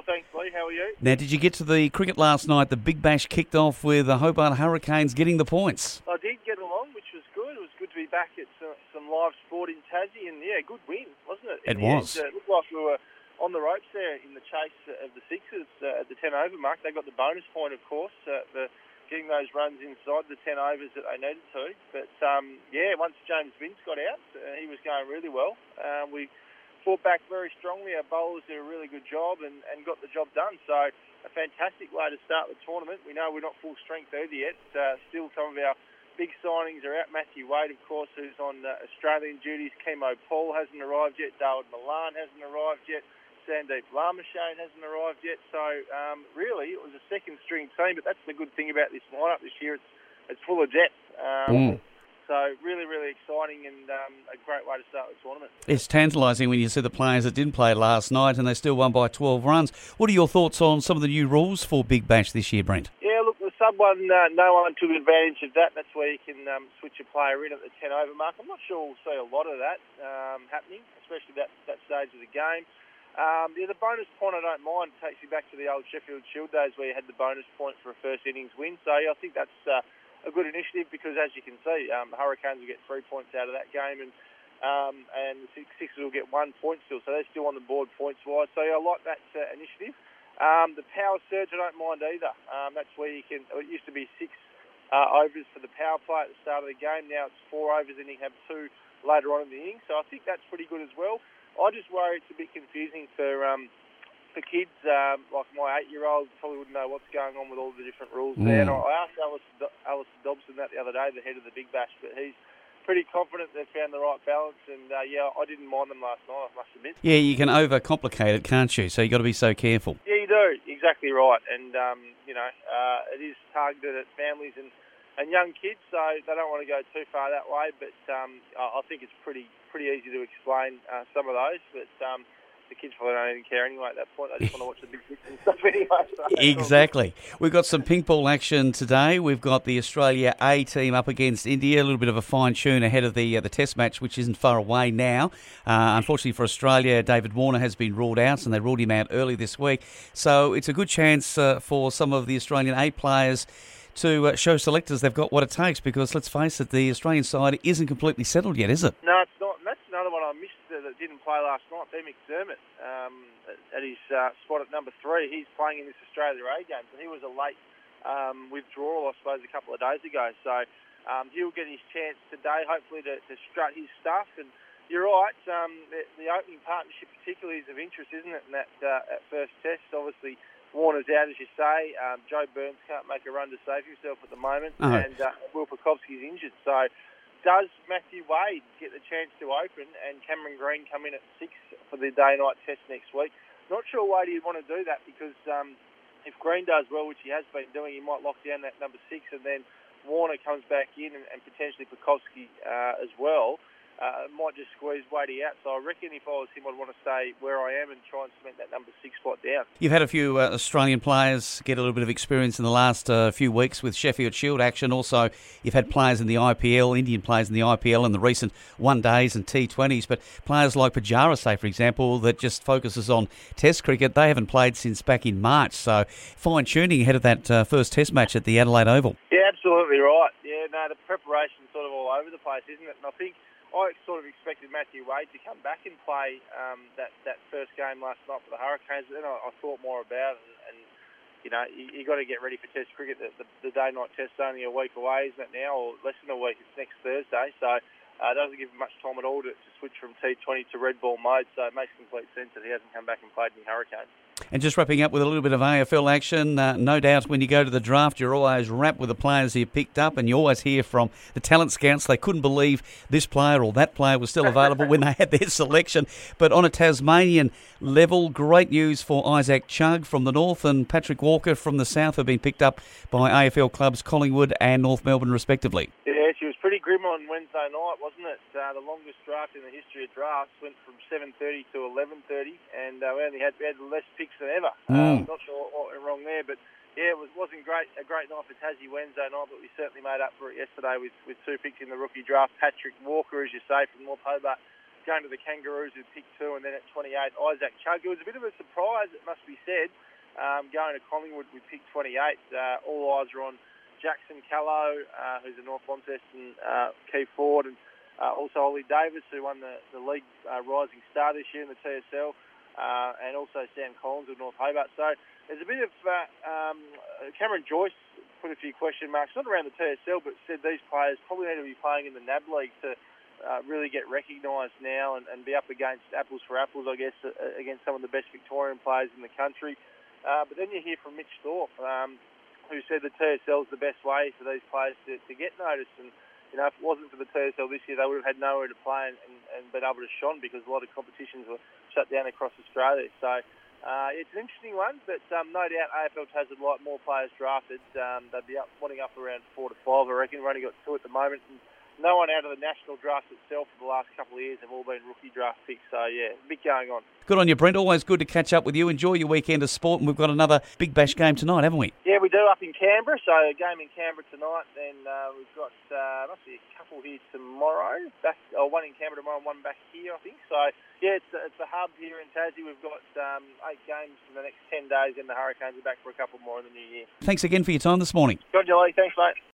thanks, Lee. How are you? Now, did you get to the cricket last night? The Big Bash kicked off with the Hobart Hurricanes getting the points. I did get along, which was good. It was good to be back at some live sport in Tassie, and good win, wasn't it? It was. It looked like we were on the ropes there in the chase of the Sixers at the 10 over mark. They got the bonus point, of course, for getting those runs inside the 10 overs that they needed to. But, once James Vince got out, he was going really well. We fought back very strongly. Our bowlers did a really good job and got the job done. So a fantastic way to start the tournament. We know we're not full strength either yet. Still some of our big signings are out. Matthew Wade, of course, who's on Australian duties. Chemo Paul hasn't arrived yet. David Milan hasn't arrived yet. Sandeep Lamashane hasn't arrived yet. So really, it was a second string team. But that's the good thing about this lineup this year. It's full of depth. So really, really exciting and a great way to start the tournament. It's tantalising when you see the players that didn't play last night and they still won by 12 runs. What are your thoughts on some of the new rules for Big Bash this year, Brent? Yeah, look, the sub one, no one took advantage of that. That's where you can switch a player in at the 10 over mark. I'm not sure we'll see a lot of that happening, especially that stage of the game. The bonus point I don't mind. It takes you back to the old Sheffield Shield days where you had the bonus point for a first innings win. So I think that's a good initiative because, as you can see, the Hurricanes will get 3 points out of that game and the Sixers will get 1 point still. So they're still on the board points-wise. So I like that initiative. The power surge I don't mind either. That's where you can... It used to be 6 overs for the power play at the start of the game. Now it's 4 overs and you have 2 later on in the innings. So I think that's pretty good as well. I just worry it's a bit confusing for kids, like my 8-year-old probably wouldn't know what's going on with all the different rules there. And I asked Alistair Dobson that the other day, the head of the Big Bash, but he's pretty confident they've found the right balance. And, I didn't mind them last night, I must admit. Yeah, you can overcomplicate it, can't you? So you've got to be so careful. Yeah, you do. Exactly right. And, it is targeted at families and young kids, so they don't want to go too far that way. But I think it's pretty easy to explain some of those. But the kids probably don't even care anyway at that point. They just want to watch the big hits and stuff anyway. So exactly. We've got some pink ball action today. We've got the Australia A team up against India. A little bit of a fine-tune ahead of the Test match, which isn't far away now. Unfortunately for Australia, David Warner has been ruled out, and they ruled him out early this week. So it's a good chance for some of the Australian A players to show selectors they've got what it takes, because let's face it, the Australian side isn't completely settled yet, is it? No, it's not. And that's another one I missed that didn't play last night. Ben McDermott at his spot at number 3. He's playing in this Australia A game, so he was a late withdrawal, I suppose, a couple of days ago. So he'll get his chance today, hopefully, to strut his stuff. And you're right, the opening partnership particularly is of interest, isn't it, in that first test? Obviously, Warner's out, as you say. Joe Burns can't make a run to save himself at the moment. Oh. And Will Pucovski's injured. So does Matthew Wade get the chance to open and Cameron Green come in at 6 for the day-night test next week? Not sure Wade would want to do that because if Green does well, which he has been doing, he might lock down that number 6, and then Warner comes back in and potentially Pucovski as well. Might just squeeze Wadey out. So I reckon if I was him, I'd want to stay where I am and try and cement that number 6 spot down. You've had a few Australian players get a little bit of experience in the last few weeks with Sheffield Shield action. Also, you've had players in the IPL, Indian players in the IPL in the recent one-days and T20s. But players like Pujara, say, for example, that just focuses on Test cricket, they haven't played since back in March. So fine-tuning ahead of that first Test match at the Adelaide Oval. Yeah, absolutely right. Yeah, no, the preparation's sort of all over the place, isn't it? And I think I sort of expected Matthew Wade to come back and play that first game last night for the Hurricanes. Then I thought more about it, and you got to get ready for Test cricket. The day-night test's only a week away, isn't it now, or less than a week? It's next Thursday, so it doesn't give him much time at all to switch from T20 to red ball mode. So it makes complete sense that he hasn't come back and played in the Hurricanes. And just wrapping up with a little bit of AFL action, no doubt when you go to the draft, you're always wrapped with the players you picked up, and you always hear from the talent scouts they couldn't believe this player or that player was still available when they had their selection. But on a Tasmanian level, great news for Isaac Chugg from the north and Patrick Walker from the south have been picked up by AFL clubs Collingwood and North Melbourne respectively. Yeah, she was pretty grim on Wednesday night, wasn't it? The longest draft in the history of drafts went from 7:30 to 11:30, and we had less picks than ever. Not sure what went wrong there, but yeah, it wasn't a great night for Tassie Wednesday night, but we certainly made up for it yesterday with 2 picks in the rookie draft. Patrick Walker, as you say, from North Hobart, going to the Kangaroos with pick 2, and then at 28, Isaac Chug. It was a bit of a surprise, it must be said, going to Collingwood with pick 28. All eyes are on Jackson Callow, who's a North Launceston key forward, and also Ollie Davis, who won the league Rising Star this year in the TSL, and also Sam Collins of North Hobart. So there's a bit of Cameron Joyce put a few question marks, not around the TSL, but said these players probably need to be playing in the NAB League to really get recognised now and be up against apples for apples, I guess, against some of the best Victorian players in the country. But then you hear from Mitch Thorpe, who said the TSL is the best way for these players to get noticed. And, you know, if it wasn't for the TSL this year, they would have had nowhere to play and been able to shine because a lot of competitions were shut down across Australia. So it's an interesting one, but no doubt AFL has a lot more players drafted. They'd be wanting up around 4 to 5, I reckon. We've only got 2 at the moment. And no one out of the national draft itself for the last couple of years have all been rookie draft picks. So, yeah, a bit going on. Good on you, Brent. Always good to catch up with you. Enjoy your weekend of sport, and we've got another Big Bash game tonight, haven't we? Yeah, we do up in Canberra. So a game in Canberra tonight. Then we've got must be a couple here tomorrow. One in Canberra tomorrow and one back here, I think. So, yeah, it's a hub here in Tassie. We've got 8 games in the next 10 days, and the Hurricanes are back for a couple more in the new year. Thanks again for your time this morning. Good, Lee. Thanks, mate.